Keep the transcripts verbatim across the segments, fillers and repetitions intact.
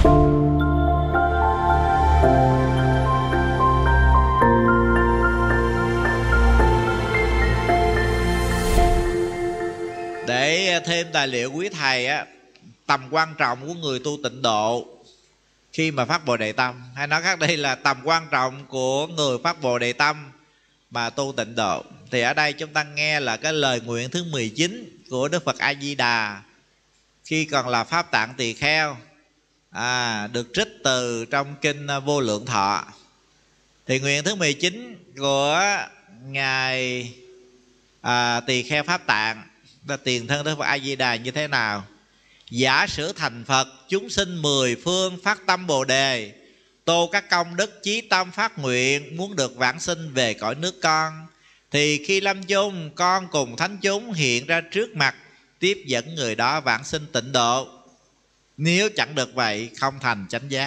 Để thêm tài liệu quý thầy á, tầm quan trọng của người tu tịnh độ khi mà phát Bồ Đề Tâm, hay nói khác đây là tầm quan trọng của người phát Bồ Đề Tâm mà tu tịnh độ. Thì ở đây chúng ta nghe là cái lời nguyện thứ mười chín của Đức Phật A Di Đà khi còn là Pháp Tạng Tỳ Kheo, à, được trích từ trong kinh Vô Lượng Thọ. Thì nguyện thứ mười chín của ngài à, Tỳ Kheo Pháp Tạng là tiền thân Đức Phật A Di Đà như thế nào? Giả sử thành Phật, chúng sinh mười phương phát tâm Bồ Đề, tô các công đức chí tâm phát nguyện muốn được vãng sinh về cõi nước con, thì khi lâm chung con cùng thánh chúng hiện ra trước mặt, tiếp dẫn người đó vãng sinh tịnh độ. Nếu chẳng được vậy không thành chánh giác.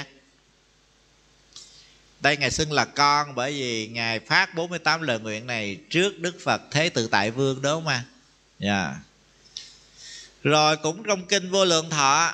Đây ngài xưng là con bởi vì ngài phát bốn mươi tám lời nguyện này trước Đức Phật Thế Tự Tại Vương, đúng không ạ? Yeah. Rồi cũng trong kinh Vô Lượng Thọ,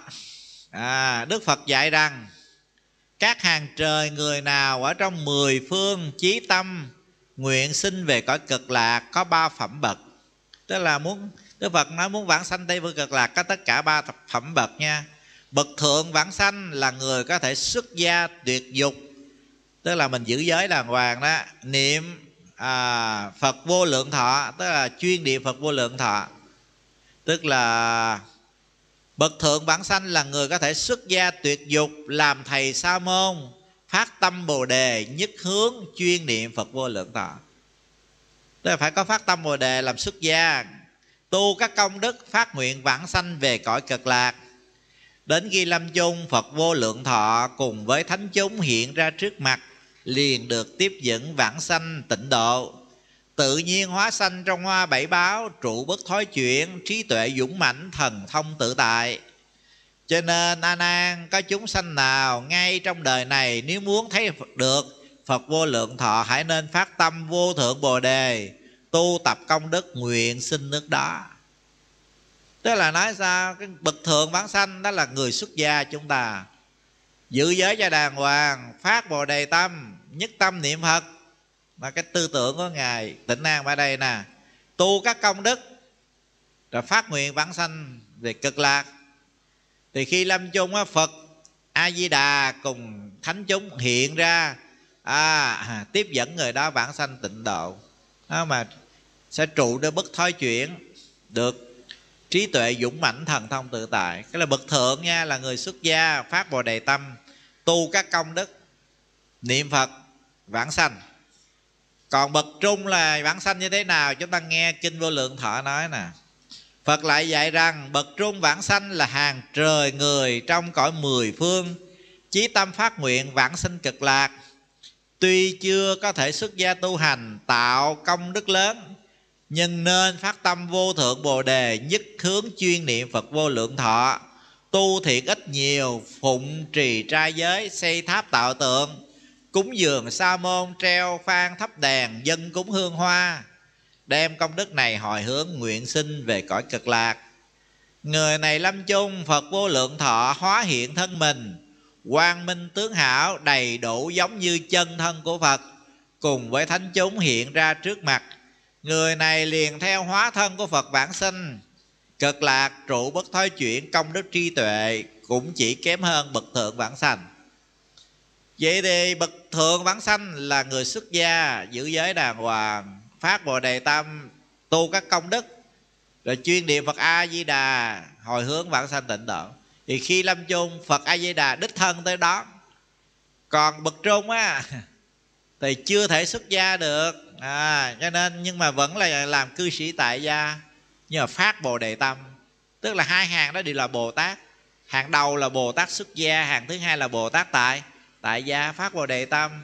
à, Đức Phật dạy rằng các hàng trời người nào ở trong mười phương chí tâm nguyện sinh về cõi cực lạc có ba phẩm bậc. Tức là muốn Đức Phật nói muốn vãng sanh Tây Phương Cực Lạc có tất cả ba phẩm bậc nha. Bậc thượng vãng sanh là người có thể xuất gia tuyệt dục, tức là mình giữ giới đàng hoàng đó, niệm à, Phật Vô Lượng Thọ, tức là chuyên niệm Phật Vô Lượng Thọ. Tức là bậc thượng vãng sanh là người có thể xuất gia tuyệt dục, làm thầy sa môn, phát tâm Bồ Đề, nhất hướng chuyên niệm Phật Vô Lượng Thọ. Tức là phải có phát tâm Bồ Đề làm xuất gia, tu các công đức phát nguyện vãng sanh về cõi cực lạc. Đến khi lâm chung, Phật Vô Lượng Thọ cùng với thánh chúng hiện ra trước mặt, liền được tiếp dẫn vãng sanh tịnh độ. Tự nhiên hóa sanh trong hoa bảy báo, trụ bất thối chuyển, trí tuệ dũng mãnh, thần thông tự tại. Cho nên A Nan, có chúng sanh nào ngay trong đời này nếu muốn thấy được Phật Vô Lượng Thọ, hãy nên phát tâm vô thượng Bồ Đề, tu tập công đức nguyện sinh nước đó. Tức là nói sao? Cái bậc thượng vãng sanh đó là người xuất gia chúng ta, giữ giới cho đàng hoàng, phát Bồ Đề tâm, nhất tâm niệm Phật, mà cái tư tưởng của ngài Tịnh An ở đây nè, tu các công đức rồi phát nguyện vãng sanh về cực lạc. Thì khi lâm chung á, Phật A Di Đà cùng thánh chúng hiện ra, à, tiếp dẫn người đó vãng sanh tịnh độ, đó mà sẽ trụ để bất thối chuyển, được trí tuệ dũng mãnh, thần thông tự tại. Cái là bậc thượng nha, là người xuất gia phát Bồ Đề tâm, tu các công đức, niệm Phật vãng sanh. Còn bậc trung là vãng sanh như thế nào? Chúng ta nghe kinh Vô Lượng Thọ nói nè. Phật lại dạy rằng bậc trung vãng sanh là hàng trời người trong cõi mười phương, chí tâm phát nguyện vãng sinh cực lạc. Tuy chưa có thể xuất gia tu hành tạo công đức lớn, nhưng nên phát tâm vô thượng Bồ Đề, nhất hướng chuyên niệm Phật Vô Lượng Thọ, tu thiện ít nhiều, phụng trì trai giới, xây tháp tạo tượng, cúng dường sa môn, treo phan thắp đèn, dân cúng hương hoa, đem công đức này hồi hướng nguyện sinh về cõi cực lạc. Người này lâm chung, Phật Vô Lượng Thọ hóa hiện thân mình, quang minh tướng hảo, đầy đủ giống như chân thân của Phật, cùng với thánh chúng hiện ra trước mặt. Người này liền theo hóa thân của Phật vãng sinh cực lạc, trụ bất thối chuyển, công đức trí tuệ cũng chỉ kém hơn bậc thượng vãng sanh. Vậy thì bậc thượng vãng sanh là người xuất gia, giữ giới đàng hoàng, phát Bồ Đề tâm, tu các công đức, rồi chuyên niệm Phật A Di Đà, hồi hướng vãng sanh tịnh độ. Thì khi lâm chung, Phật A Di Đà đích thân tới đó. Còn bậc trung á thì chưa thể xuất gia được, à, cho nên nhưng mà vẫn là làm cư sĩ tại gia, nhưng mà phát Bồ Đề tâm. Tức là hai hàng đó đều là Bồ Tát. Hàng đầu là Bồ Tát xuất gia, hàng thứ hai là Bồ Tát tại tại gia, phát Bồ Đề tâm.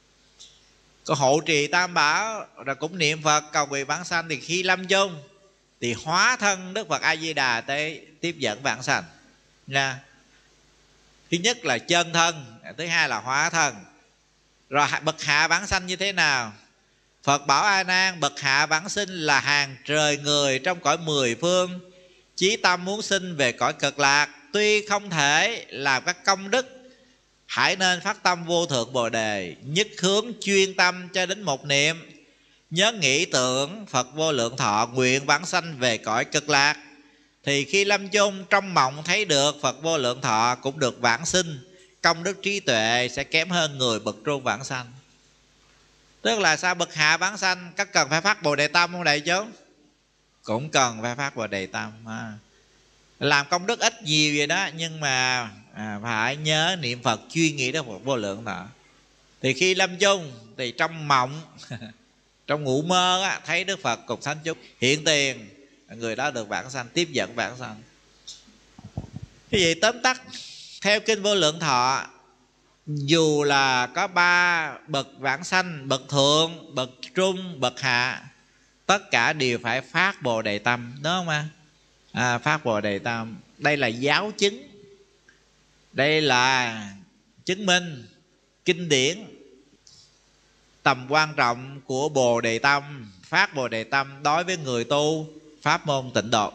Có hộ trì tam bảo, rồi cũng niệm Phật cầu nguyện vãng sanh. Thì khi lâm chung thì hóa thân Đức Phật A Di Đà tới tiếp dẫn vãng sanh nha. Thứ nhất là chân thân, thứ hai là hóa thân. Rồi bậc hạ vãng sanh như thế nào? Phật bảo A Nan, bậc hạ vãng sinh là hàng trời người trong cõi mười phương, chí tâm muốn sinh về cõi cực lạc, tuy không thể làm các công đức hãy nên phát tâm vô thượng bồ đề, nhất hướng chuyên tâm cho đến một niệm, nhớ nghĩ tưởng Phật vô lượng thọ, nguyện vãng sanh về cõi cực lạc. Thì khi lâm chung trong mộng thấy được Phật vô lượng thọ cũng được vãng sinh, công đức trí tuệ sẽ kém hơn người bậc trung vãng sanh. Tức là sao? Bậc hạ vãng sanh có cần phải phát bồ đề tâm không đại chúng? Cũng cần phải phát bồ đề tâm. à. Làm công đức ít nhiều vậy đó, nhưng mà à, phải nhớ niệm Phật, chuyên nghĩ đến Phật vô lượng thọ. Thì khi lâm chung thì trong mộng trong ngủ mơ á, thấy Đức Phật cùng thánh chúng hiện tiền, người đó được vãng sanh, tiếp dẫn vãng sanh. Cái gì tóm tắt theo kinh vô lượng thọ, dù là có ba bậc vãng sanh, bậc thượng, bậc trung, bậc hạ, tất cả đều phải phát bồ đề tâm, đúng không ạ? À, phát bồ đề tâm. Đây là giáo chứng, đây là chứng minh kinh điển tầm quan trọng của bồ đề tâm, phát bồ đề tâm đối với người tu pháp môn tịnh độ.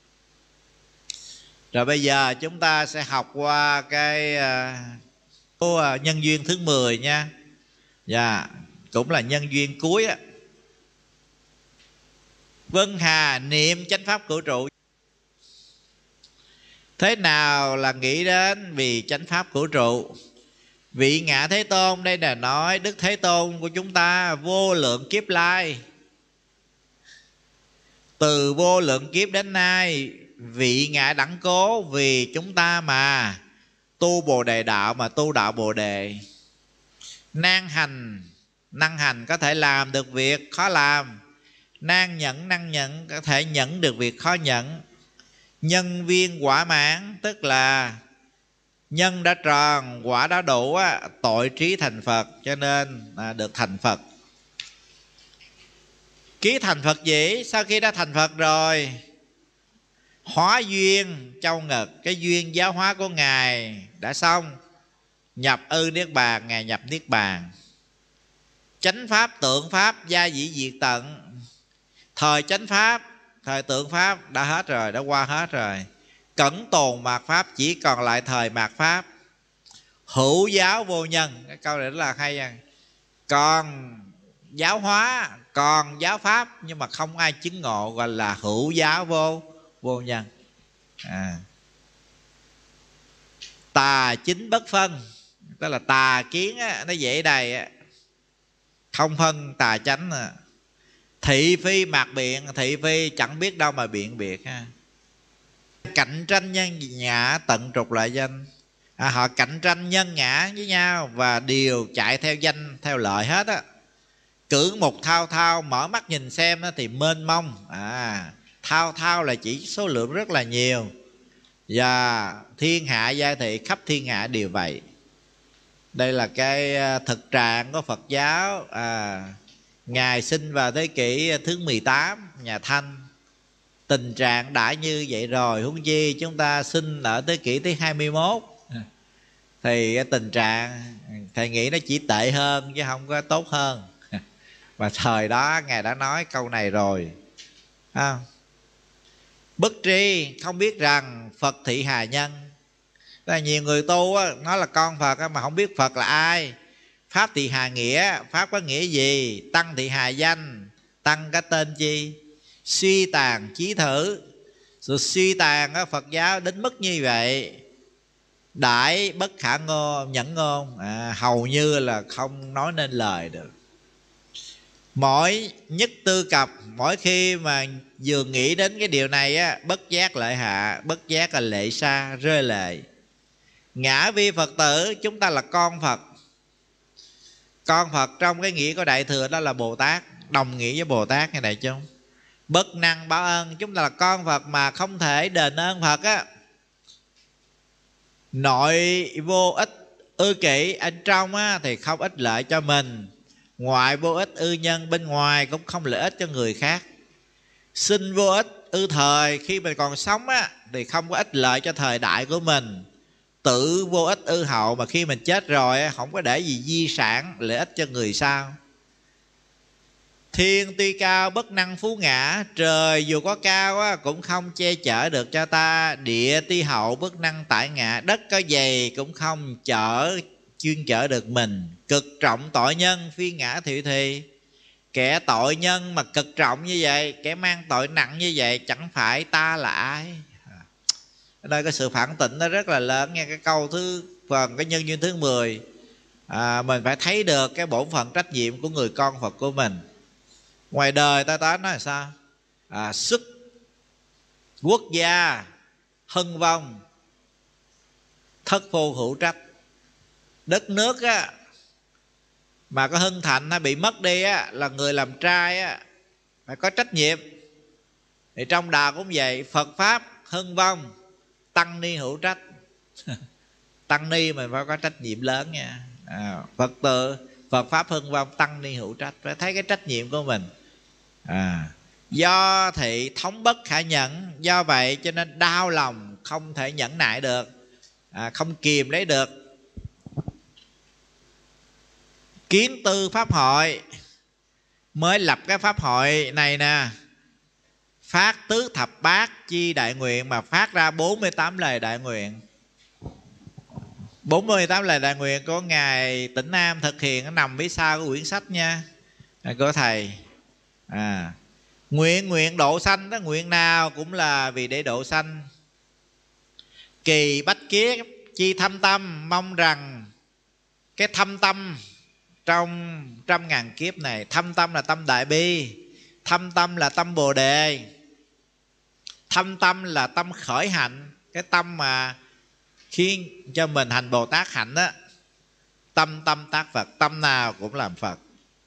Rồi bây giờ chúng ta sẽ học qua cái uh, nhân duyên thứ mười nha. Dạ, yeah, cũng là nhân duyên cuối á. Vân hà niệm chánh pháp cửu trụ. Thế nào là nghĩ đến vì chánh pháp cửu trụ? Vị Ngạ Thế Tôn đây là nói Đức Thế Tôn của chúng ta vô lượng kiếp lai, từ vô lượng kiếp đến nay, vị Ngạ đẳng cố vì chúng ta mà tu bồ đề đạo, mà tu đạo bồ đề. Nan hành, năng hành có thể làm được việc khó làm. Nan nhẫn, năng nhẫn có thể nhẫn được việc khó nhẫn. Nhân viên quả mãn, tức là nhân đã tròn, quả đã đủ á, tội trí thành Phật, cho nên à, được thành Phật. Ký thành Phật dĩ, sau khi đã thành Phật rồi, hóa duyên châu ngực, cái duyên giáo hóa của Ngài đã xong, nhập ư niết bàn, Ngài nhập niết bàn. Chánh pháp tượng pháp gia dĩ diệt tận, thời chánh pháp, thời tượng pháp đã hết rồi, đã qua hết rồi. Cẩn tồn mạt pháp, chỉ còn lại thời mạt pháp. Hữu giáo vô nhân, cái câu này rất là hay à. Còn giáo hóa, còn giáo pháp, nhưng mà không ai chứng ngộ, gọi là hữu giáo vô vô nhân. à. Tà chính bất phân, tức là tà kiến á, nó dễ đầy á, không phân tà chánh à. Thị phi mạc biện, thị phi chẳng biết đâu mà biện biệt ha. Cạnh tranh nhân ngã tận trục lợi danh, à, họ cạnh tranh nhân ngã với nhau và đều chạy theo danh theo lợi hết á. Cử một thao thao, mở mắt nhìn xem đó thì mênh mông. à, Thao thao là chỉ số lượng rất là nhiều, và thiên hạ gia thị khắp thiên hạ đều vậy. Đây là cái thực trạng của Phật giáo. à, Ngài sinh vào thế kỷ thứ mười tám, nhà Thanh. Tình trạng đã như vậy rồi, huống chi chúng ta sinh ở thế kỷ thứ hai mươi mốt, thì tình trạng thầy nghĩ nó chỉ tệ hơn chứ không có tốt hơn. Và thời đó Ngài đã nói câu này rồi. à, Bất tri, không biết rằng Phật thị hà nhân. Tức là nhiều người tu á, nói là con Phật á, mà không biết Phật là ai. Pháp thị hà nghĩa, Pháp có nghĩa gì? Tăng thị hà danh, Tăng cái tên chi? Suy tàn chí thử. Rồi suy tàn á, Phật giáo đến mức như vậy. Đại bất khả ngôn, nhẫn ngôn, à, hầu như là không nói nên lời được. Mỗi nhất tư cập, mỗi khi mà vừa nghĩ đến cái điều này á, bất giác lợi hạ, bất giác là lệ xa, rơi lệ. Ngã vi Phật tử, chúng ta là con Phật. Con Phật trong cái nghĩa của Đại Thừa đó là Bồ Tát, đồng nghĩa với Bồ Tát nghe đại chúng. Bất năng báo ơn, chúng ta là con Phật mà không thể đền ơn Phật á. Nội vô ích ư kỷ, anh trong á, thì không ích lợi cho mình. Ngoại vô ích ư nhân, bên ngoài cũng không lợi ích cho người khác. Sinh vô ích ư thời, khi mình còn sống á, thì không có ích lợi cho thời đại của mình. Tự vô ích ư hậu, mà khi mình chết rồi á, không có để gì di sản lợi ích cho người sau. Thiên tuy cao bất năng phú ngã, trời dù có cao á, cũng không che chở được cho ta. Địa tuy hậu bất năng tải ngã, đất có dày cũng không chở chuyên chở được mình. Cực trọng tội nhân phi ngã thị thì. Kẻ tội nhân mà cực trọng như vậy, kẻ mang tội nặng như vậy, chẳng phải ta là ai? Ở đây có sự phản tỉnh nó rất là lớn nha. Cái câu thứ phần cái nhân duyên thứ mười, à, mình phải thấy được cái bổn phận trách nhiệm của người con Phật của mình. Ngoài đời ta nói là sao? À, sức quốc gia hưng vong, thất phu hữu trách. Đất nước á, mà có hưng thạnh hay bị mất đi á, là người làm trai á, phải có trách nhiệm. Thì trong đạo cũng vậy, Phật Pháp hưng vong, tăng ni hữu trách. Tăng ni mình phải có trách nhiệm lớn nha. À, Phật tử, Phật Pháp hưng vong, tăng ni hữu trách. Phải thấy cái trách nhiệm của mình. À, do thị thống bất khả nhẫn, do vậy cho nên đau lòng, không thể nhẫn nại được, à, không kìm lấy được. Kiến tư pháp hội, mới lập cái pháp hội này nè, phát tứ thập bát chi đại nguyện, mà phát ra bốn mươi tám lời đại nguyện. bốn mươi tám lời đại nguyện của Ngài Tĩnh Nam thực hiện, nó nằm phía sau của quyển sách nha, của thầy. À, nguyện nguyện độ sanh đó, nguyện nào cũng là vì để độ sanh. Kỳ bách kiết chi thâm tâm, mong rằng cái thâm tâm trong trăm ngàn kiếp này. Thâm tâm là tâm đại bi, thâm tâm là tâm bồ đề, thâm tâm là tâm khởi hạnh, cái tâm mà khiến cho mình hành Bồ Tát hạnh đó. Tâm tâm tác Phật, tâm nào cũng làm Phật.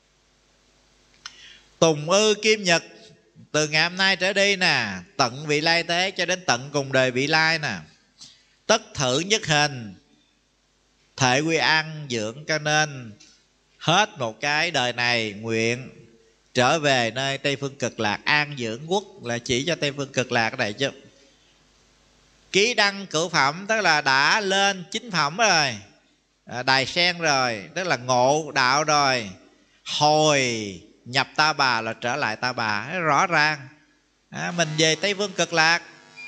Tùng ư kim nhật, từ ngày hôm nay trở đi nè, tận vị lai tế cho đến tận cùng đời vị lai nè. Tất thử nhất hình, thể quy an dưỡng, cho nên hết một cái đời này nguyện trở về nơi Tây Phương Cực Lạc an dưỡng quốc, là chỉ cho Tây Phương Cực Lạc này chứ. Ký đăng cửu phẩm, tức là đã lên chính phẩm rồi, đài sen rồi, tức là ngộ đạo rồi. Hồi nhập Ta Bà là trở lại Ta Bà, rõ ràng. À, mình về Tây Phương Cực Lạc,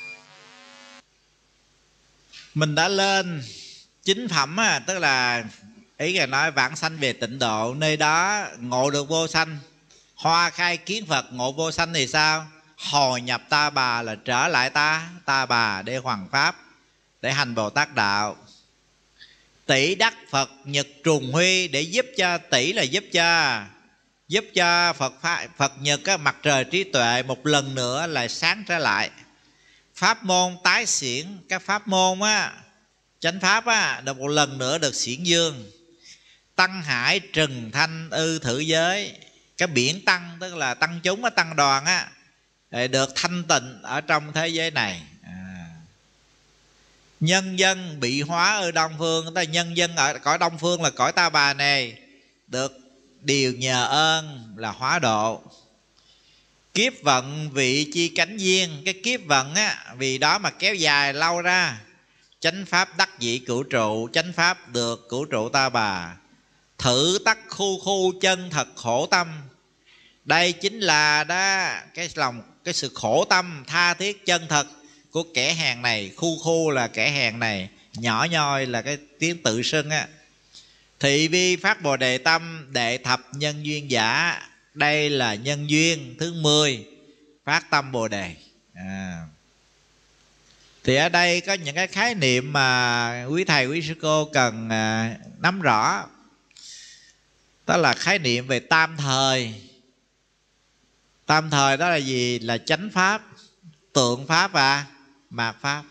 mình đã lên chính phẩm á, tức là ý là nói vãng sanh về tịnh độ, nơi đó ngộ được vô sanh. Hoa khai kiến Phật ngộ vô sanh thì sao? Hồi nhập Ta Bà là trở lại ta Ta Bà để hoằng pháp, để hành Bồ Tát đạo. Tỷ đắc Phật nhật trùng huy, để giúp cho, tỷ là giúp cho, giúp cho Phật Pháp, Phật nhật á, mặt trời trí tuệ một lần nữa lại sáng trở lại. Pháp môn tái xiển, các pháp môn á, chánh pháp á, được một lần nữa được xiển dương. Tăng hải trừng thanh ư thử giới, cái biển tăng tức là tăng chúng á, tăng đoàn á, được thanh tịnh ở trong thế giới này. À, nhân dân bị hóa ở Đông Phương, ta nhân dân ở cõi Đông Phương là cõi Ta Bà này, được điều nhờ ơn là hóa độ. Kiếp vận vị chi cánh duyên, cái kiếp vận á, vì đó mà kéo dài lâu ra. Chánh pháp đắc dĩ cửu trụ, chánh pháp được cửu trụ Ta Bà. Thử tắc khu khu chân thật khổ tâm, đây chính là đó cái lòng, cái sự khổ tâm tha thiết chân thật của kẻ hèn này. Khu khu là kẻ hèn này, nhỏ nhoi là cái tiếng tự xưng á. Thị vi phát bồ đề tâm, đệ thập nhân duyên giả, đây là nhân duyên thứ mười, phát tâm bồ đề. À, thì ở đây có những cái khái niệm mà quý thầy quý sư cô cần à, nắm rõ. Đó là khái niệm về tam thời. Tam thời đó là gì? Là chánh pháp, tượng pháp và mạt pháp.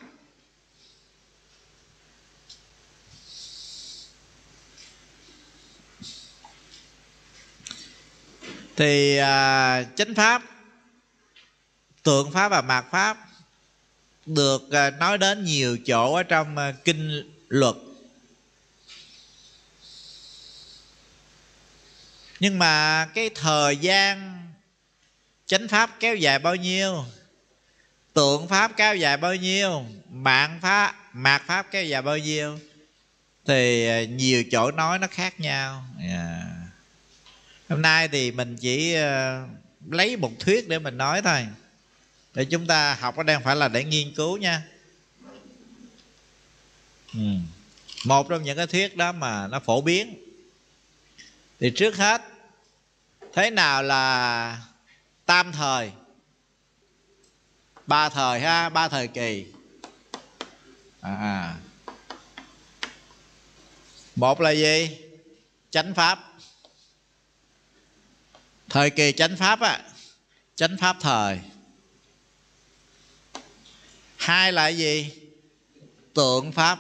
Thì à, chánh pháp, tượng pháp và mạt pháp được à, nói đến nhiều chỗ ở trong à, kinh luật. Nhưng mà cái thời gian chánh pháp kéo dài bao nhiêu, tượng pháp kéo dài bao nhiêu, mạn pháp, mạt pháp kéo dài bao nhiêu, thì nhiều chỗ nói nó khác nhau. Yeah. Hôm nay thì mình chỉ uh, lấy một thuyết để mình nói thôi. Để chúng ta học ở đây không phải là để nghiên cứu nha. Ừ. Một trong những cái thuyết đó mà nó phổ biến. Thì trước hết, thế nào là tam thời? Ba thời ha, ba thời kỳ. À, một là gì? Chánh pháp. Thời kỳ chánh pháp á, chánh pháp thời. Hai là gì? Tượng pháp.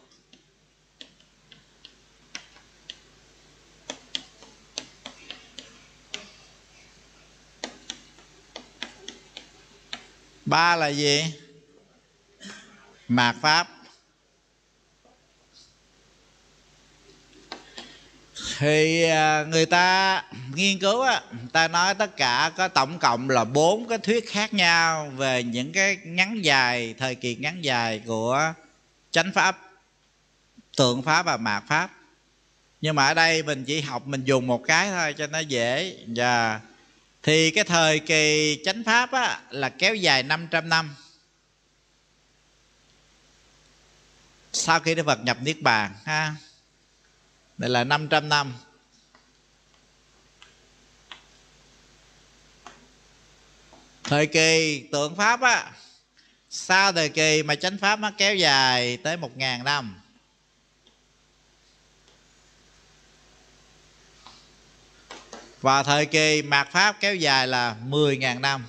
Ba là gì? Mạt pháp. Thì người ta nghiên cứu á, người ta nói tất cả có tổng cộng là bốn cái thuyết khác nhau về những cái ngắn dài, thời kỳ ngắn dài của chánh pháp, tượng pháp và mạt pháp. Nhưng mà ở đây mình chỉ học, mình dùng một cái thôi cho nó dễ. Và thì cái thời kỳ chánh pháp á, là kéo dài năm trăm năm sau khi Đức Phật nhập Niết Bàn ha. Đây là năm trăm năm. Thời kỳ tượng pháp á, sau thời kỳ mà chánh pháp nó kéo dài tới một ngàn năm. Và thời kỳ mạt pháp kéo dài là mười ngàn năm.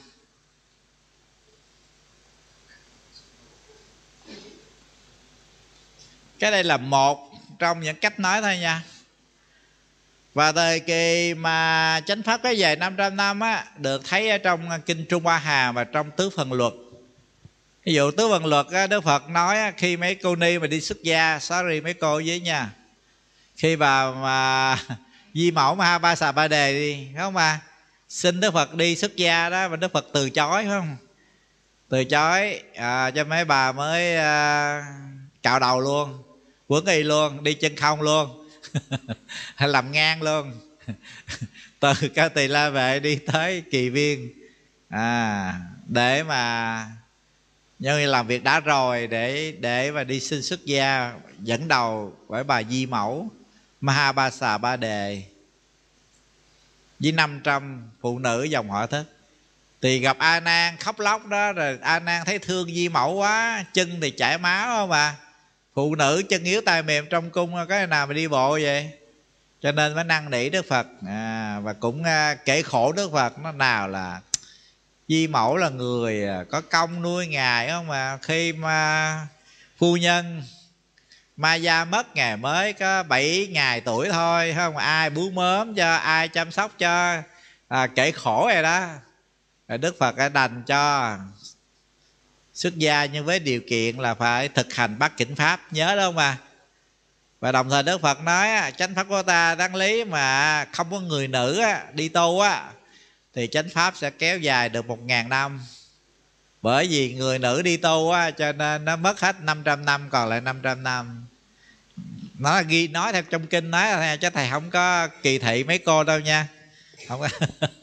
Cái đây là một trong những cách nói thôi nha. Và thời kỳ mà chánh pháp kéo dài năm trăm năm á, được thấy ở trong Kinh Trung Hoa Hàm và trong Tứ Phần Luật. Ví dụ Tứ Phần Luật á, Đức Phật nói á, khi mấy cô ni mà đi xuất gia, sorry mấy cô với nha, khi bà mà Di Mẫu Ma Ba Xà Ba Đề đi, phải không mà xin Đức Phật đi xuất gia đó, mà Đức Phật từ chối, phải không? Từ chối à, cho mấy bà mới à, cạo đầu luôn, quấn y luôn, đi chân không luôn hay làm ngang luôn từ Cao Tỳ La Vệ đi tới Kỳ Viên à, để mà như làm việc đã rồi, để để mà đi xin xuất gia, dẫn đầu bởi bà Di Mẫu Ma Ba Xà Ba Đề với năm trăm phụ nữ dòng họ Thức. Thì gặp A Nan khóc lóc đó, rồi A Nan thấy thương Di Mẫu quá, chân thì chảy máu không à, phụ nữ chân yếu tay mềm trong cung có cái nào mà đi bộ vậy, cho nên mới năn nỉ Đức Phật à, và cũng à, kể khổ Đức Phật. Nó nào là Di Mẫu là người có công nuôi ngài không, mà khi mà phu nhân Ma Gia mất, ngài mới có bảy ngày tuổi thôi, không ai bú mớm cho, ai chăm sóc cho, à, kể khổ rồi đó. Rồi Đức Phật đã đành cho xuất gia, nhưng với điều kiện là phải thực hành bát chánh pháp, nhớ đó không à. Và đồng thời Đức Phật nói chánh pháp của ta đáng lý mà không có người nữ đi tu á, thì chánh pháp sẽ kéo dài được một ngàn năm. Bởi vì người nữ đi tu á, cho nên nó mất hết năm trăm năm, còn lại năm trăm năm. Nó ghi nói theo trong kinh nói là, chứ thầy không có kỳ thị mấy cô đâu nha, không có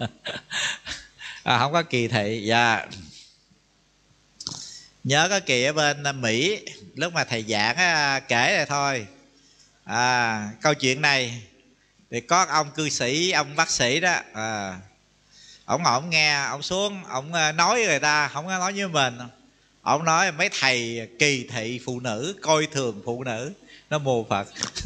à, không có kỳ thị. Dạ, nhớ có kỳ ở bên Mỹ lúc mà thầy giảng á, kể này thôi à, câu chuyện này thì có ông cư sĩ, ông bác sĩ đó à, ổng ổng nghe, ổng xuống ổng nói người ta, không có nói với mình. Ổng nói mấy thầy kỳ thị phụ nữ, coi thường phụ nữ, nó mù Phật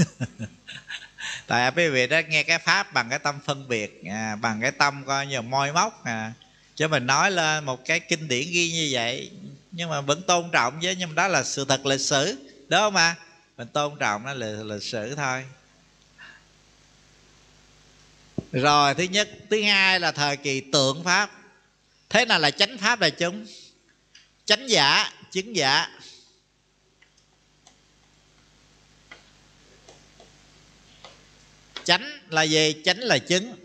tại quý vị đó nghe cái pháp bằng cái tâm phân biệt à, bằng cái tâm coi như moi móc à, chứ mình nói lên một cái kinh điển ghi như vậy nhưng mà vẫn tôn trọng chứ, nhưng mà đó là sự thật lịch sử đó mà, mình tôn trọng nó là lịch sử thôi. Rồi thứ nhất. Thứ hai là thời kỳ tượng pháp. Thế nào là chánh pháp đại chúng? Chánh giả, chứng giả. Chánh là gì? Chánh là chứng.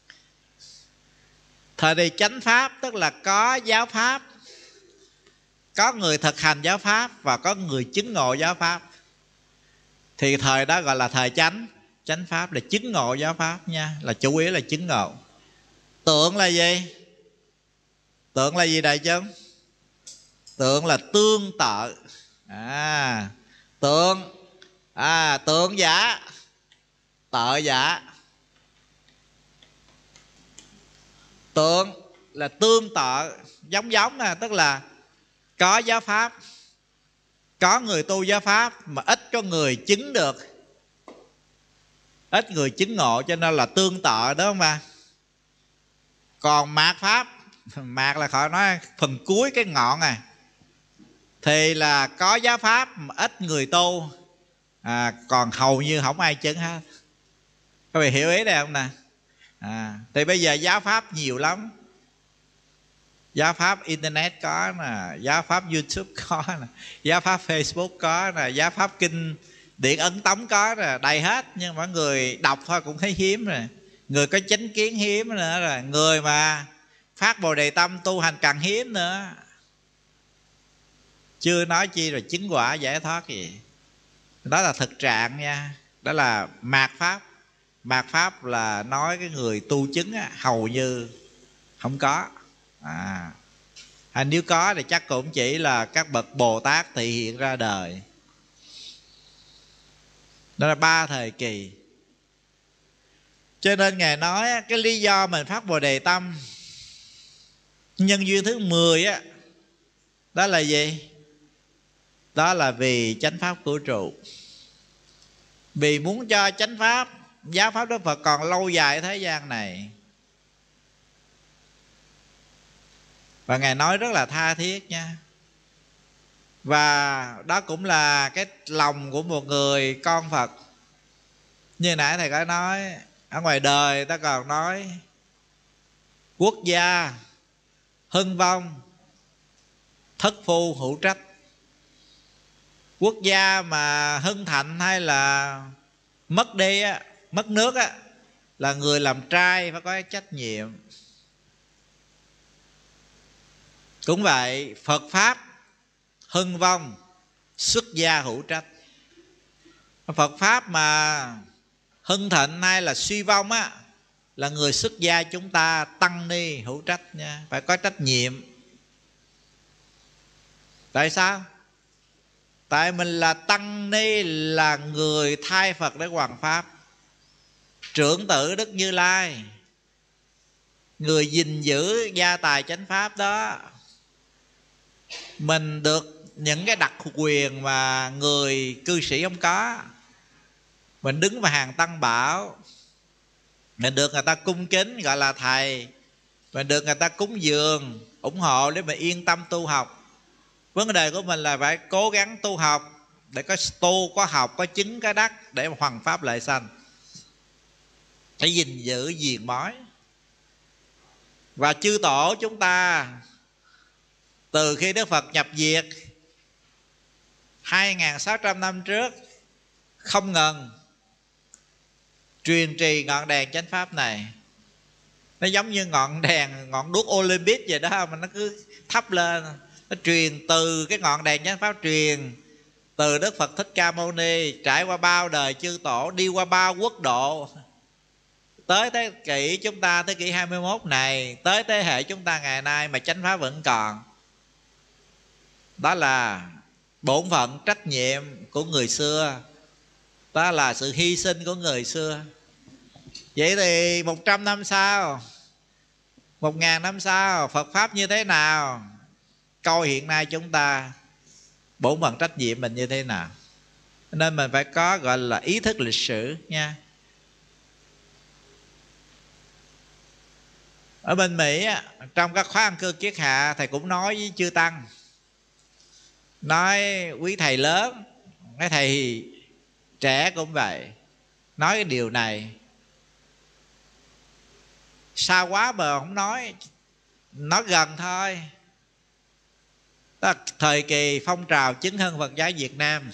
Thời kỳ chánh pháp tức là có giáo pháp, có người thực hành giáo pháp và có người chứng ngộ giáo pháp, thì thời đó gọi là thời chánh. Chánh pháp là chứng ngộ giáo pháp nha, là chủ yếu là chứng ngộ. Tượng là gì? Tượng là gì đại chúng? Tượng là tương tự à, tượng À, tượng giả, tợ giả. Tượng là tương tự, giống giống nè, tức là có giáo pháp, có người tu giáo pháp mà ít có người chứng được, ít người chứng ngộ, cho nên là tương tự đó mà. Còn mạt pháp, mạt là khỏi nói phần cuối cái ngọn à, thì là có giáo pháp mà ít người tu, à, còn hầu như không ai chứng hết. Các vị hiểu ý đây không nè? À, thì bây giờ giáo pháp nhiều lắm. Giáo pháp internet có nè, giáo pháp YouTube có nè, giáo pháp Facebook có nè, giáo pháp kinh điển ấn tống có nè, đầy hết. Nhưng mà người đọc thôi cũng thấy hiếm rồi, người có chánh kiến hiếm nữa rồi, người mà phát bồ đề tâm tu hành càng hiếm nữa, chưa nói chi rồi chứng quả giải thoát gì. Đó là thực trạng nha. Đó là mạt pháp. Mạt pháp là nói cái người tu chứng á, hầu như không có. À, à, nếu có thì chắc cũng chỉ là các bậc Bồ Tát thị hiện ra đời. Đó là ba thời kỳ. Cho nên Ngài nói cái lý do mình phát Bồ Đề Tâm nhân duyên thứ mười á, đó là gì? Đó là vì chánh pháp của trụ. Vì muốn cho chánh pháp, giáo pháp Đức Phật còn lâu dài thế gian này. Và Ngài nói rất là tha thiết nha. Và đó cũng là cái lòng của một người con Phật. Như nãy thầy có nói, ở ngoài đời ta còn nói quốc gia hưng vong, thất phu hữu trách. Quốc gia mà hưng thạnh hay là mất đi á, mất nước á, là người làm trai phải có cái trách nhiệm. Cũng vậy, Phật Pháp hưng vong, xuất gia hữu trách. Phật Pháp mà hưng thịnh hay là suy vong á, là người xuất gia chúng ta tăng ni hữu trách nha, phải có trách nhiệm. Tại sao? Tại mình là tăng ni, là người thay Phật để hoằng pháp, trưởng tử Đức Như Lai, người gìn giữ gia tài chánh pháp đó. Mình được những cái đặc quyền mà người cư sĩ không có. Mình đứng vào hàng tăng bảo, mình được người ta cung kính gọi là thầy, mình được người ta cúng dường ủng hộ để mình yên tâm tu học. Vấn đề của mình là phải cố gắng tu học, để có tu, có học, có chứng cái đắc, để mà hoằng pháp lợi sanh, để gìn giữ diền mối. Và chư tổ chúng ta từ khi Đức Phật nhập diệt hai nghìn sáu trăm năm trước không ngừng truyền trì ngọn đèn chánh pháp này. Nó giống như ngọn đèn, ngọn đuốc Olympic vậy đó, mà nó cứ thắp lên. Nó truyền từ cái ngọn đèn chánh pháp, truyền từ Đức Phật Thích Ca Mâu Ni, trải qua bao đời chư tổ, đi qua bao quốc độ, tới thế kỷ chúng ta, thế kỷ hai mươi mốt này, tới thế hệ chúng ta ngày nay mà chánh pháp vẫn còn. Đó là bổn phận trách nhiệm của người xưa, đó là sự hy sinh của người xưa. Vậy thì một trăm năm sau, một ngàn năm sau, Phật Pháp như thế nào? Coi hiện nay chúng ta bổn phận trách nhiệm mình như thế nào. Nên mình phải có gọi là ý thức lịch sử nha. Ở bên Mỹ, trong các khóa An Cư Kiết Hạ, thầy cũng nói với chư tăng, nói quý thầy lớn, mấy thầy trẻ cũng vậy, nói cái điều này. Xa quá bờ không nói, nói gần thôi. Đó là thời kỳ phong trào chứng hưng Phật giáo Việt Nam,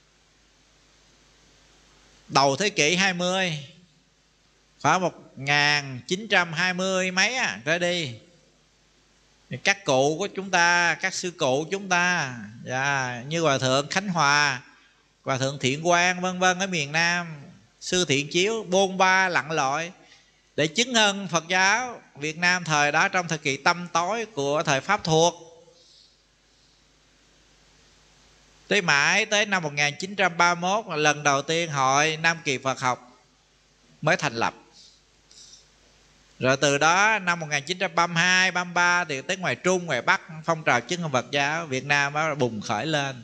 đầu thế kỷ hai mươi, khoảng một nghìn chín trăm hai mươi mấy à, trở đi. Các cụ của chúng ta, các sư cụ chúng ta, yeah, như Hòa Thượng Khánh Hòa, Hòa Thượng Thiện Quang vân vân ở miền Nam, Sư Thiện Chiếu bôn ba lặn lội để chứng hưng Phật giáo Việt Nam thời đó, trong thời kỳ tăm tối của thời Pháp thuộc. Tới mãi tới năm một nghìn chín trăm ba mươi mốt là lần đầu tiên Hội Nam Kỳ Phật học mới thành lập. Rồi từ đó năm một nghìn chín trăm ba mươi hai, ba mươi ba thì tới ngoài Trung, ngoài Bắc phong trào chứng ngôn Phật giáo Việt Nam đó bùng khởi lên.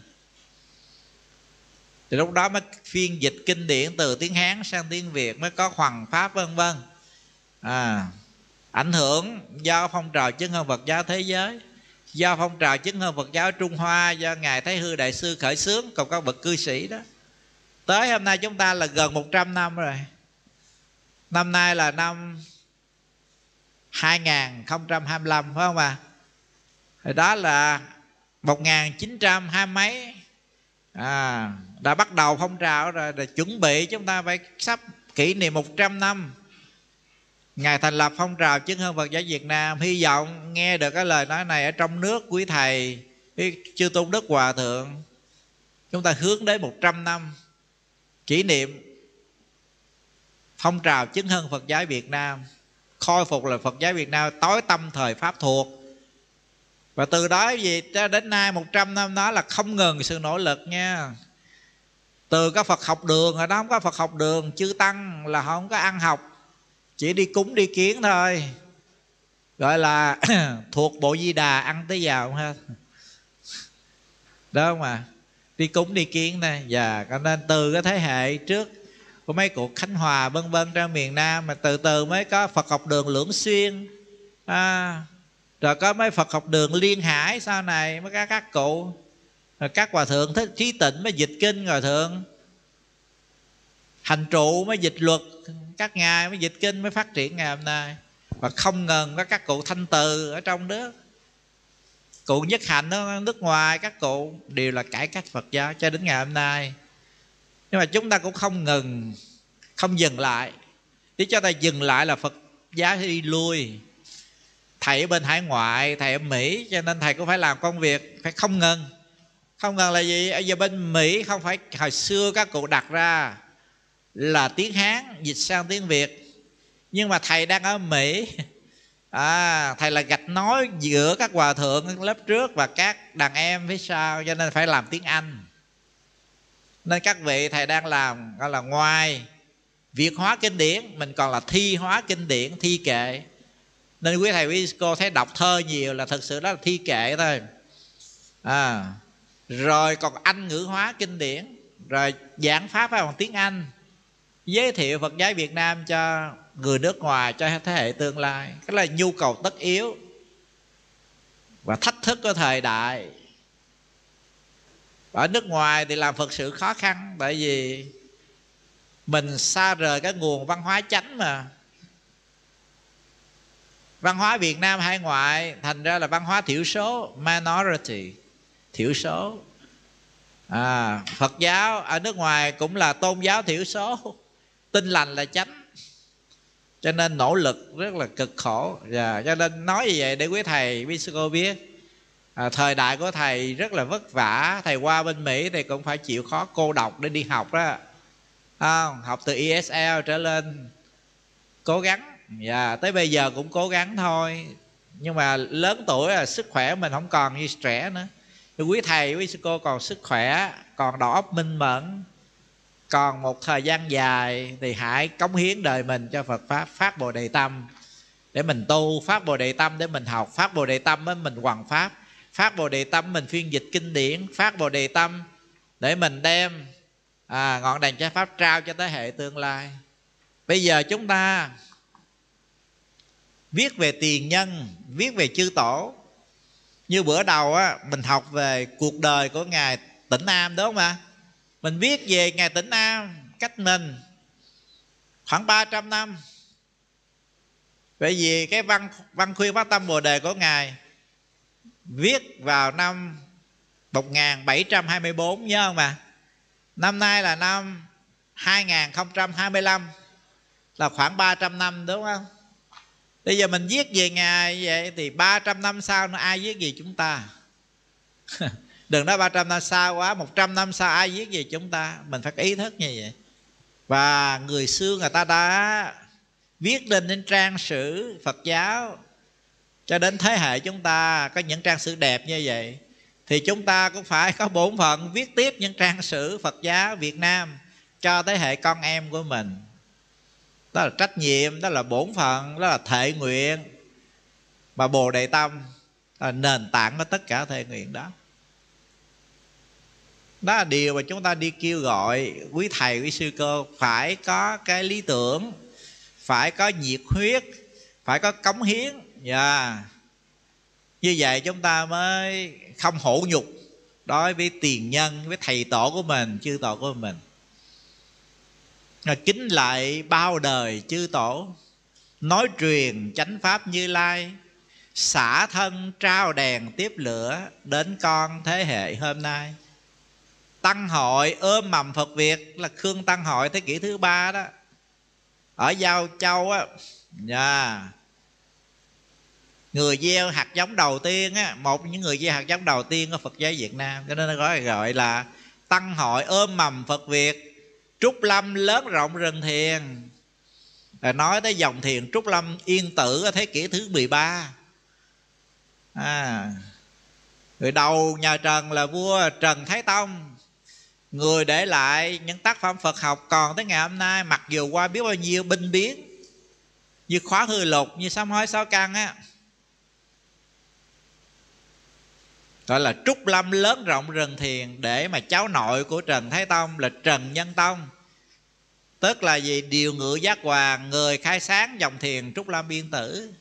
Thì lúc đó mới phiên dịch kinh điển từ tiếng Hán sang tiếng Việt, mới có hoằng pháp vân vân. À, ảnh hưởng do phong trào chứng ngôn Phật giáo thế giới, do phong trào chứng ngôn Phật giáo Trung Hoa, do Ngài Thái Hư Đại Sư khởi xướng cùng các bậc cư sĩ đó. Tới hôm nay chúng ta là gần một trăm năm rồi. Năm nay là năm hai nghìn không trăm hai mươi lăm phải không ạ? À? Đó là một nghìn chín trăm hai mấy à, đã bắt đầu phong trào rồi, để chuẩn bị chúng ta phải sắp kỷ niệm một trăm năm ngày thành lập phong trào chứng ngôn Phật giáo Việt Nam. Hy vọng nghe được cái lời nói này ở trong nước, quý thầy chư tôn đức hòa thượng, chúng ta hướng đến một trăm năm kỷ niệm phong trào chứng ngôn Phật giáo Việt Nam, khôi phục là Phật giáo Việt Nam tối tâm thời Pháp thuộc. Và từ đó gì cho đến nay một trăm năm đó là không ngừng sự nỗ lực nha. Từ các Phật học đường, ở đó không có Phật học đường, chư tăng là họ không có ăn học, chỉ đi cúng đi kiến thôi, gọi là thuộc Bộ Di Đà ăn tới giàu không ha, đó không à, đi cúng đi kiến này. Và cho nên từ cái thế hệ trước của mấy cuộc Khánh Hòa vân vân trong miền Nam, mà từ từ mới có Phật học đường Lưỡng Xuyên, à, rồi có mấy Phật học đường Liên Hải, sau này mới có các cụ, rồi các hòa thượng Thích Trí Tịnh mới dịch kinh, hòa thượng Hành Trụ mới dịch luật, các ngài mới dịch kinh, mới phát triển ngày hôm nay. Và không ngừng có các cụ Thanh Từ ở trong nước, cụ Nhất Hạnh ở nước ngoài, các cụ đều là cải cách Phật giáo cho đến ngày hôm nay. Nhưng mà chúng ta cũng không ngừng, không dừng lại. Để cho ta dừng lại là Phật giáo sẽ đi lui. Thầy ở bên hải ngoại, thầy ở Mỹ, cho nên thầy cũng phải làm công việc phải không ngừng. Không ngừng là gì? Ở giờ bên Mỹ không phải hồi xưa các cụ đặt ra là tiếng Hán dịch sang tiếng Việt, nhưng mà thầy đang ở Mỹ, à, thầy là gạch nối giữa các hòa thượng lớp trước và các đàn em phía sau, cho nên phải làm tiếng Anh. Nên các vị thầy đang làm gọi là ngoài việc hóa kinh điển, mình còn là thi hóa kinh điển, thi kệ. Nên quý thầy quý cô thấy đọc thơ nhiều là thực sự đó là thi kệ thôi, à, rồi còn Anh ngữ hóa kinh điển, rồi giảng pháp bằng tiếng Anh, giới thiệu Phật giáo Việt Nam cho người nước ngoài, cho thế hệ tương lai. Cái là nhu cầu tất yếu và thách thức của thời đại. Ở nước ngoài thì làm Phật sự khó khăn, tại vì mình xa rời cái nguồn văn hóa chánh mà. Văn hóa Việt Nam hải ngoại thành ra là văn hóa thiểu số, minority, thiểu số. À, Phật giáo ở nước ngoài cũng là tôn giáo thiểu số, tin lành là chánh, cho nên nỗ lực rất là cực khổ. Và cho nên nói như vậy để quý thầy quý sư cô biết, à, thời đại của thầy rất là vất vả. Thầy qua bên Mỹ thì cũng phải chịu khó cô độc để đi học đó, à, học từ E S L trở lên, cố gắng. Và tới bây giờ cũng cố gắng thôi, nhưng mà lớn tuổi là sức khỏe mình không còn như trẻ nữa. Thì quý thầy quý sư cô còn sức khỏe, còn đầu óc minh mẫn, còn một thời gian dài thì hãy cống hiến đời mình cho Phật Pháp, phát Bồ Đề Tâm để mình tu, phát Bồ Đề Tâm để mình học, phát Bồ Đề Tâm để mình hoằng Pháp, phát Bồ Đề Tâm mình phiên dịch kinh điển, phát Bồ Đề Tâm để mình đem à, ngọn đèn chánh Pháp trao cho thế hệ tương lai. Bây giờ chúng ta viết về tiền nhân, viết về chư tổ. Như bữa đầu á, mình học về cuộc đời của Ngài Tĩnh Nam, đúng không ạ? Mình viết về Ngài Tĩnh Nam cách mình khoảng ba trăm năm. Bởi vì cái văn, văn khuyên phát tâm Bồ Đề của Ngài viết vào năm một nghìn bảy trăm hai mươi bốn, nhớ không ạ? Năm nay là năm hai nghìn không trăm hai mươi lăm, là khoảng ba trăm năm, đúng không? Bây giờ mình viết về Ngài như vậy thì ba trăm năm sau nó ai viết gì chúng ta? Đừng nói ba trăm năm sau quá, một trăm năm sau ai viết gì chúng ta? Mình phải có ý thức như vậy. Và người xưa người ta đã viết lên những trang sử Phật giáo cho đến thế hệ chúng ta có những trang sử đẹp như vậy. thì chúng ta cũng phải có bổn phận viết tiếp những trang sử Phật giáo Việt Nam cho thế hệ con em của mình. Đó là trách nhiệm, đó là bổn phận, đó là thệ nguyện. Mà Bồ Đề Tâm là nền tảng của tất cả thệ nguyện đó. Đó là điều mà chúng ta đi kêu gọi quý thầy, quý sư cô phải có cái lý tưởng, phải có nhiệt huyết, phải có cống hiến. Yeah. Như vậy chúng ta mới không hổ nhục đối với tiền nhân, với thầy tổ của mình, chư tổ của mình. Kính lại bao đời chư tổ, nói truyền chánh pháp Như Lai, xả thân trao đèn tiếp lửa, đến con thế hệ hôm nay. Tăng hội ôm mầm Phật Việt là Khương Tăng hội thế kỷ thứ ba đó, ở Giao Châu á. Yeah. Người gieo hạt giống đầu tiên á, một trong những người gieo hạt giống đầu tiên của Phật giáo Việt Nam, cho nên nó gọi gọi là Tăng hội ôm mầm Phật Việt, Trúc Lâm lớn rộng rừng thiền. Rồi nói tới dòng thiền Trúc Lâm Yên Tử ở thế kỷ thứ mười ba. À, người đầu nhà Trần là vua Trần Thái Tông, người để lại những tác phẩm Phật học còn tới ngày hôm nay, mặc dù qua biết bao nhiêu binh biến, như Khóa Hư Lục, như Sám Hối Sáu Căn á, gọi là Trúc Lâm lớn rộng rừng thiền, để mà cháu nội của Trần Thái Tông là Trần Nhân Tông, tức là gì? Điều ngự giác hoàng, người khai sáng dòng thiền Trúc Lâm Yên Tử.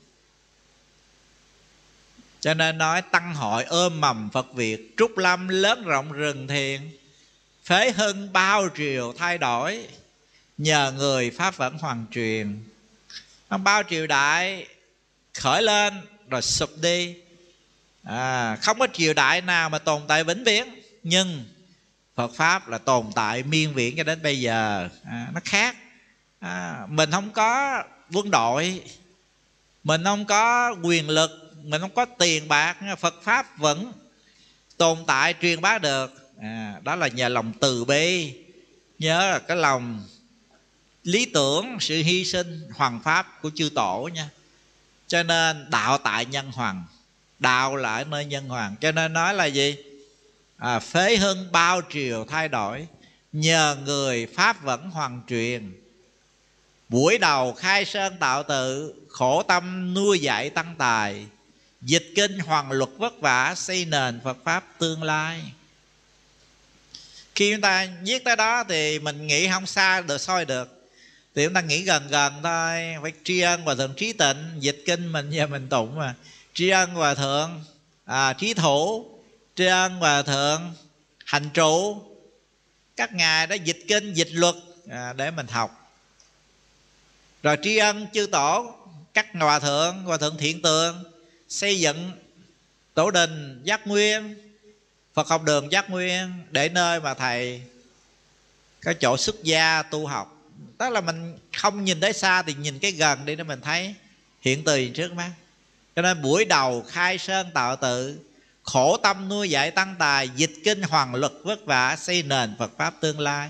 Cho nên nói Tăng hội ôm mầm Phật Việt, Trúc Lâm lớn rộng rừng thiền, phế hưng bao triều thay đổi, nhờ người pháp vẫn hoàn truyền. Bao triều đại khởi lên rồi sụp đi. À, không có triều đại nào mà tồn tại vĩnh viễn, nhưng Phật Pháp là tồn tại miên viễn cho đến bây giờ. À, nó khác. À, mình không có quân đội, mình không có quyền lực, mình không có tiền bạc, Phật Pháp vẫn tồn tại truyền bá được. À, đó là nhờ lòng từ bi. Nhớ là cái lòng lý tưởng, sự hy sinh hoằng pháp của chư tổ nha. Cho nên đạo tại nhân hoàng, đạo là ở nơi nhân hoàng. Cho nên nói là gì? À, phế hưng bao triều thay đổi, nhờ người pháp vẫn hoàn truyền. Buổi đầu khai sơn tạo tự, khổ tâm nuôi dạy tăng tài, dịch kinh hoàng luật vất vả, xây nền Phật Pháp tương lai. Khi chúng ta viết tới đó thì mình nghĩ không xa được soi được, thì chúng ta nghĩ gần gần thôi. Phải tri ân Hòa Thượng Trí Tịnh, dịch kinh mình giờ mình tụng mà. Tri ân Hòa Thượng à, Trí Thủ, tri ân Hòa Thượng Hành Trụ. Các ngài đã dịch kinh, dịch luật à, để mình học. Rồi tri ân chư tổ, các hòa thượng, Hòa Thượng Thiện Tường xây dựng tổ đình Giác Nguyên, Phật học đường Giác Nguyên, để nơi mà thầy có chỗ xuất gia tu học. Tức là mình không nhìn thấy xa thì nhìn cái gần đi để mình thấy hiện tiền trước mắt. Cho nên buổi đầu khai sơn tạo tự, khổ tâm nuôi dạy tăng tài, dịch kinh hoàng luật vất vả, xây nền Phật Pháp tương lai.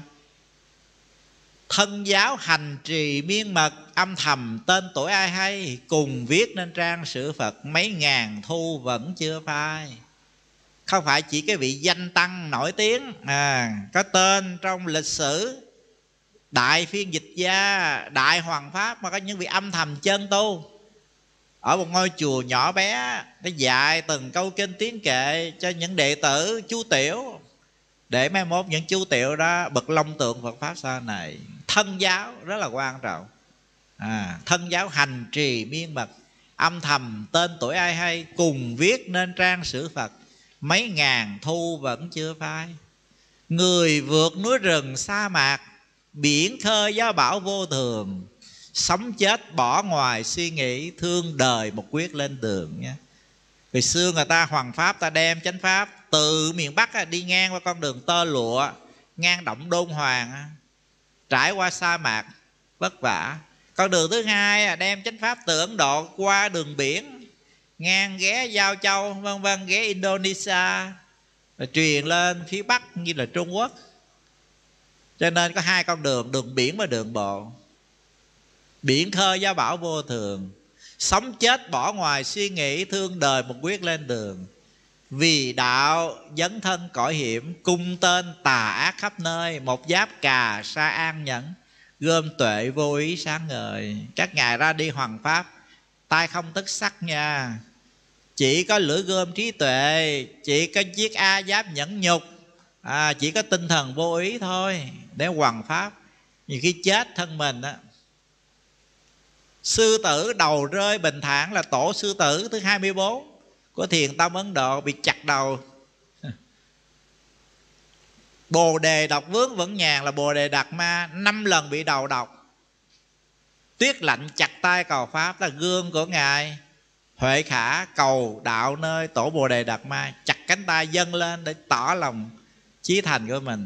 Thân giáo hành trì miên mật, âm thầm tên tuổi ai hay, cùng viết nên trang sử Phật, mấy ngàn thu vẫn chưa phai. Không phải chỉ cái vị danh tăng nổi tiếng à, có tên trong lịch sử đại phiên dịch gia, đại hoàng pháp, mà có những vị âm thầm chân tu ở một ngôi chùa nhỏ bé để dạy từng câu kinh tiếng kệ cho những đệ tử chú tiểu, để mai mốt những chú tiểu đó bậc long tượng Phật Pháp sau này. Thân giáo rất là quan trọng à, thân giáo hành trì miên mật, âm thầm tên tuổi ai hay, cùng viết nên trang sử Phật, mấy ngàn thu vẫn chưa phai. Người vượt núi rừng sa mạc, biển khơi gió bão vô thường, sống chết bỏ ngoài suy nghĩ, thương đời một quyết lên đường nha. Hồi xưa người ta hoàng pháp, ta đem chánh pháp từ miền Bắc đi ngang qua con đường tơ lụa, ngang động Đôn Hoàng, trải qua sa mạc vất vả. Con đường thứ hai đem chánh pháp từ Ấn Độ qua đường biển, ngang ghé Giao Châu vân vân, ghé Indonesia, rồi truyền lên phía Bắc như là Trung Quốc. Cho nên có hai con đường, đường biển và đường bộ. Biển khơi gió bão vô thường, sống chết bỏ ngoài suy nghĩ, thương đời một quyết lên đường. Vì đạo dấn thân cõi hiểm, cung tên tà ác khắp nơi, một giáp cà sa an nhẫn, gom tuệ vô ý sáng ngời. Các ngài ra đi hoằng pháp, tay không tức sắc nha, chỉ có lưỡi gươm trí tuệ, chỉ có chiếc a giáp nhẫn nhục, à, chỉ có tinh thần vô ý thôi để hoằng pháp. Nhiều khi chết thân mình á. Sư tử đầu rơi bình thản là tổ sư tử thứ hai mươi bốn của thiền tông Ấn Độ bị chặt đầu. Bồ đề độc vướng vẫn nhàn là Bồ đề Đạt Ma năm lần bị đầu độc. Tuyết lạnh chặt tay cầu pháp là gương của ngài Huệ Khả cầu đạo nơi tổ Bồ đề Đạt Ma, chặt cánh tay dâng lên để tỏ lòng chí thành của mình.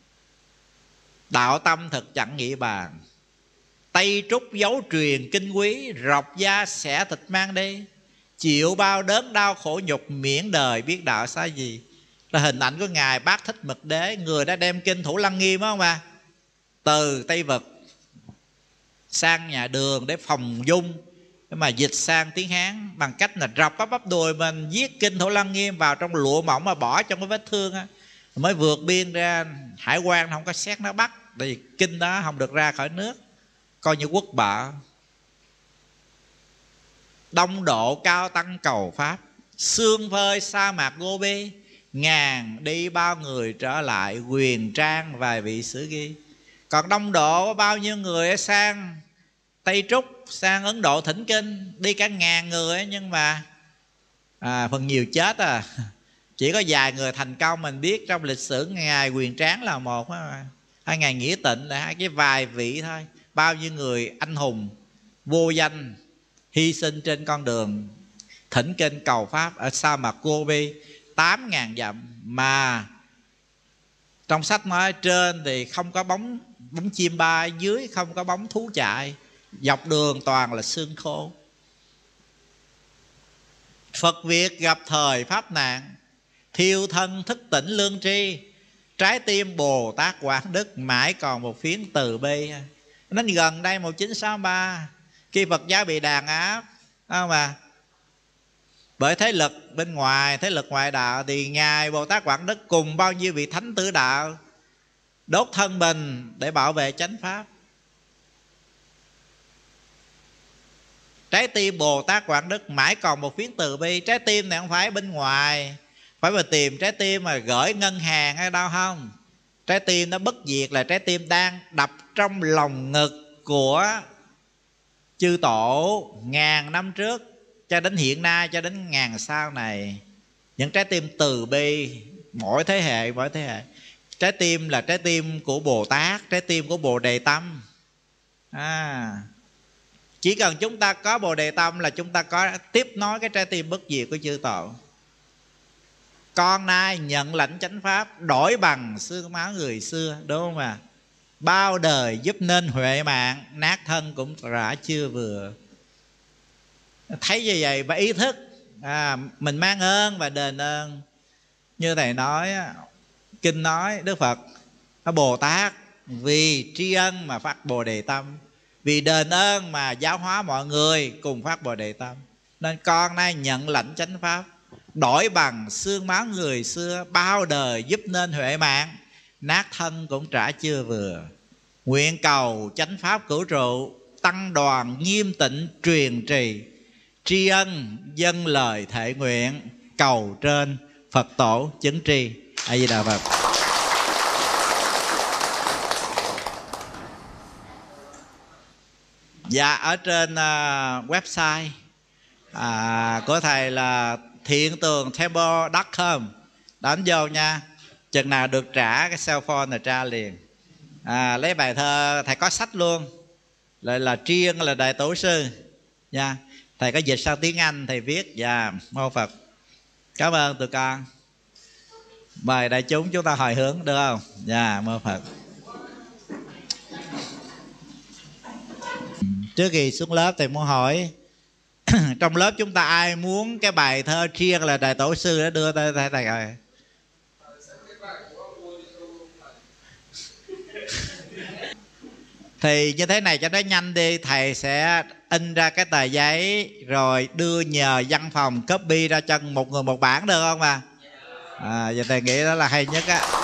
Đạo tâm thực chẳng nghĩ bàn, Tây trúc dấu truyền kinh quý, rọc da xẻ thịt mang đi, chịu bao đớn đau khổ nhục, miễn đời biết đạo xá gì. Là hình ảnh của ngài Bát Thích Mực Đế, người đã đem kinh Thủ Lăng Nghiêm không mà, từ Tây Vực sang nhà Đường để phòng dung, mà dịch sang tiếng Hán bằng cách là rọc bắp bắp đùi mình, viết kinh Thủ Lăng Nghiêm vào trong lụa mỏng mà bỏ trong cái vết thương á, mới vượt biên ra. Hải quan không có xét nó bắt, tại vì kinh đó không được ra khỏi nước, coi như quốc bạ. Đông độ cao tăng cầu pháp, sương phơi sa mạc Gobi, ngàn đi bao người trở lại, quyền trang vài vị sử ghi. Còn đông độ bao nhiêu người sang Tây Trúc, sang Ấn Độ thỉnh kinh, đi cả ngàn người, nhưng mà à, phần nhiều chết à. Chỉ có vài người thành công mình biết trong lịch sử. Ngài Quyền Tráng là một, hay ngài Nghĩa Tịnh là hai, cái vài vị thôi. Bao nhiêu người anh hùng vô danh hy sinh trên con đường thỉnh kinh cầu pháp ở sa mạc Gobi tám ngàn dặm, mà trong sách nói trên thì không có bóng bóng chim bay, dưới không có bóng thú chạy, dọc đường toàn là xương khô. Phật Việt gặp thời pháp nạn, thiêu thân thức tỉnh lương tri, trái tim Bồ Tát Quảng Đức mãi còn một phiến từ bi. Nên gần đây một nghìn chín trăm sáu mươi ba, khi Phật giáo bị đàn áp mà bởi thế lực bên ngoài, thế lực ngoại đạo, thì ngài Bồ Tát Quảng Đức cùng bao nhiêu vị thánh tử đạo đốt thân mình để bảo vệ chánh pháp. Trái tim Bồ Tát Quảng Đức mãi còn một phiến từ bi. Trái tim này không phải bên ngoài, phải mà tìm trái tim mà gửi ngân hàng hay đâu không. Trái tim nó bất diệt là trái tim đang đập trong lòng ngực của chư tổ ngàn năm trước cho đến hiện nay, cho đến ngàn sau này. Những trái tim từ bi mỗi thế hệ, mỗi thế hệ. Trái tim là trái tim của Bồ Tát, trái tim của Bồ Đề Tâm. à, Chỉ cần chúng ta có Bồ Đề Tâm là chúng ta có tiếp nối cái trái tim bất diệt của chư tổ. Con nay nhận lãnh chánh pháp, đổi bằng xương máu người xưa, đúng không ạ? À? Bao đời giúp nên huệ mạng, nát thân cũng rã chưa vừa. Thấy như vậy và ý thức à, mình mang ơn và đền ơn. Như thầy nói, kinh nói Đức Phật Bồ Tát vì tri ân mà phát Bồ Đề Tâm, vì đền ơn mà giáo hóa mọi người cùng phát Bồ Đề Tâm. Nên con nay nhận lãnh chánh pháp, đổi bằng xương máu người xưa, bao đời giúp nên huệ mạng, nát thân cũng trả chưa vừa. Nguyện cầu chánh pháp cửu trụ, tăng đoàn nghiêm tịnh truyền trì, tri ân dâng lời thệ nguyện, cầu trên Phật tổ chứng tri. A Di Đà Phật. Dạ, ở trên uh, website à, của thầy là thiện tường temple chấm com, đánh vô nha. Chừng nào được trả cái cell phone là trả liền. à, Lấy bài thơ, thầy có sách luôn, lại là tri ân là đại tổ sư nha. Thầy có dịch sang tiếng Anh, thầy viết. Dạ, mô Phật. Cảm ơn tụi con. Mời đại chúng chúng ta hồi hướng được không? Dạ, mô Phật. Trước khi xuống lớp thầy muốn hỏi trong lớp chúng ta ai muốn cái bài thơ tri ân là đại tổ sư đó đưa tay thầy thầy rồi. Thì như thế này cho nó nhanh đi, thầy sẽ in ra cái tờ giấy rồi đưa nhờ văn phòng copy ra cho một người một bản được không à? À, và thầy nghĩ đó là hay nhất á.